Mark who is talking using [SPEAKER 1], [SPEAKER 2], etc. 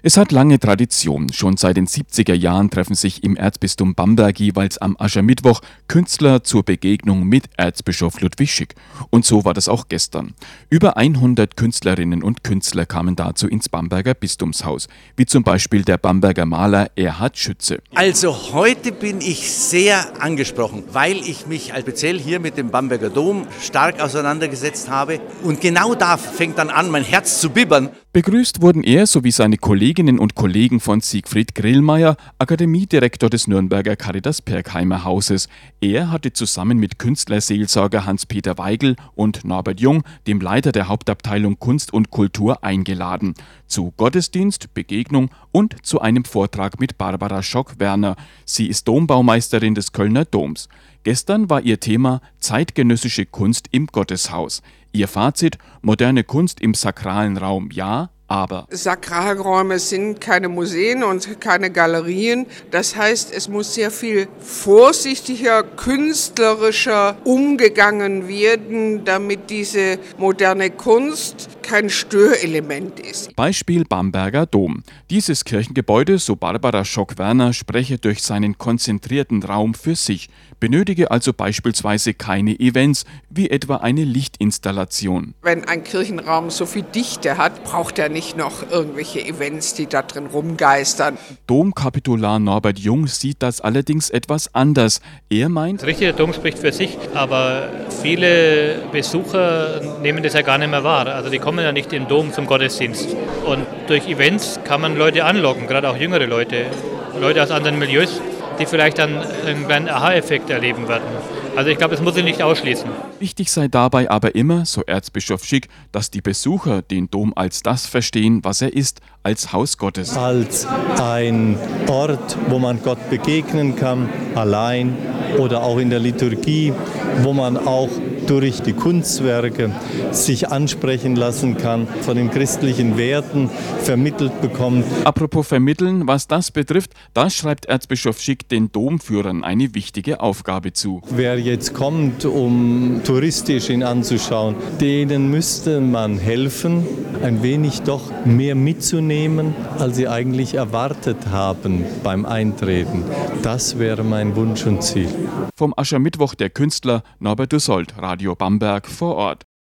[SPEAKER 1] Es hat lange Tradition. Schon seit den 70er Jahren treffen sich im Erzbistum Bamberg jeweils am Aschermittwoch Künstler zur Begegnung mit Erzbischof Ludwig Schick. Und so war das auch gestern. Über 100 Künstlerinnen und Künstler kamen dazu ins Bamberger Bistumshaus, wie zum Beispiel der Bamberger Maler Erhard Schütze.
[SPEAKER 2] Also heute bin ich sehr angesprochen, weil ich mich speziell hier mit dem Bamberger Dom stark auseinandergesetzt habe. Und genau da fängt dann an, mein Herz zu bibbern.
[SPEAKER 1] Begrüßt wurden er sowie seine Kolleginnen und Kollegen von Siegfried Grillmeier, Akademiedirektor des Nürnberger Caritas Pirkheimer Hauses. Er hatte zusammen mit Künstlerseelsorger Hans-Peter Weigel und Norbert Jung, dem Leiter der Hauptabteilung Kunst und Kultur, eingeladen. Zu Gottesdienst, Begegnung und zu einem Vortrag mit Barbara Schock-Werner. Sie ist Dombaumeisterin des Kölner Doms. Gestern war ihr Thema zeitgenössische Kunst im Gotteshaus. Ihr Fazit: moderne Kunst im sakralen Raum, ja, aber.
[SPEAKER 3] Sakralräume sind keine Museen und keine Galerien. Das heißt, es muss sehr viel vorsichtiger, künstlerischer umgegangen werden, damit diese moderne Kunst kein Störelement ist.
[SPEAKER 1] Beispiel Bamberger Dom. Dieses Kirchengebäude, so Barbara Schock-Werner, spreche durch seinen konzentrierten Raum für sich, benötige also beispielsweise keine Events, wie etwa eine Lichtinstallation.
[SPEAKER 3] Wenn ein Kirchenraum so viel Dichte hat, braucht er nicht noch irgendwelche Events, die da drin rumgeistern.
[SPEAKER 1] Domkapitular Norbert Jung sieht das allerdings etwas anders. Er meint,
[SPEAKER 4] Das richtige Dom spricht für sich, aber viele Besucher nehmen das ja gar nicht mehr wahr. Also die kommen ja nicht in den Dom zum Gottesdienst. Und durch Events kann man Leute anlocken, gerade auch jüngere Leute aus anderen Milieus, die vielleicht dann einen kleinen Aha-Effekt erleben werden. Also ich glaube, das muss ich nicht ausschließen.
[SPEAKER 1] wichtig sei dabei aber immer, so Erzbischof Schick, dass die Besucher den Dom als das verstehen, was er ist, als Haus Gottes.
[SPEAKER 5] Als ein Ort, wo man Gott begegnen kann, allein oder auch in der Liturgie, wo man auch durch die Kunstwerke sich ansprechen lassen kann, von den christlichen Werten vermittelt bekommt.
[SPEAKER 1] Apropos vermitteln, was das betrifft, da schreibt Erzbischof Schick den Domführern eine wichtige Aufgabe zu.
[SPEAKER 5] Wer jetzt kommt, um touristisch ihn anzuschauen, denen müsste man helfen, ein wenig doch mehr mitzunehmen, als sie eigentlich erwartet haben beim Eintreten. Das wäre mein Wunsch und Ziel.
[SPEAKER 1] Vom Aschermittwoch der Künstler Norbert Dussold, Radio Bamberg vor Ort.